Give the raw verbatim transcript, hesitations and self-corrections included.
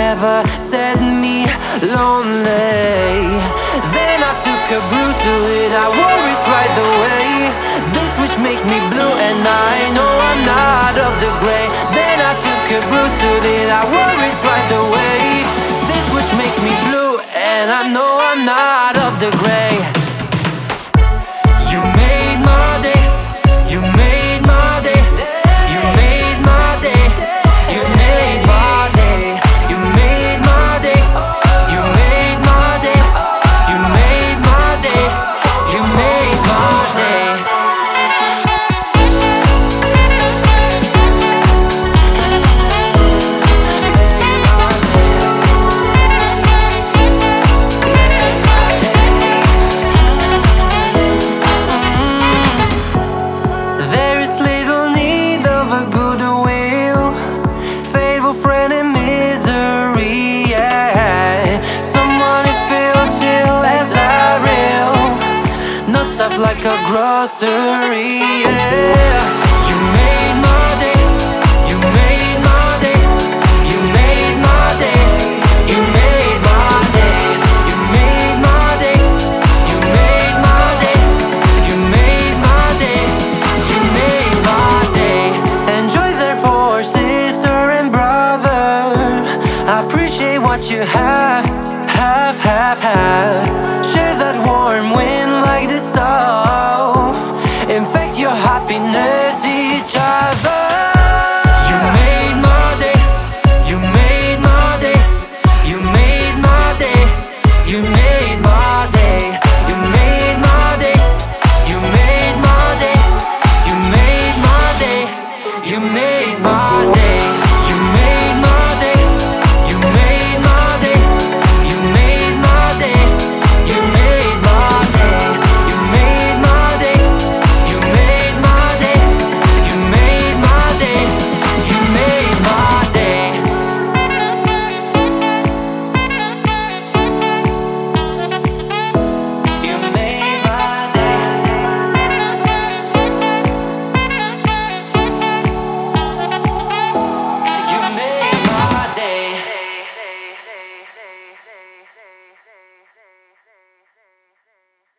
never set me lonely. Then I took a bruise to it, I worries right away. This which make me blue and I know I'm not of the gray. Then I took a bruise to it, I worries right away. This which make me blue and I know I'm not of the gray. You made my day, you made my day, you made my day, you made my day, you made my day, you made my day, you made my day, you made my day. Friend in misery, yeah. Someone who feel chill as I real, not stuff like a grocery, yeah. You made my day, you made my day, you made my day, you made my day, you made my day, you made my day, you made my day, you made my day. Enjoy therefore, sister and brother, appreciate what you have, have, have, have. Share that warm wind like the south. Infect your happiness.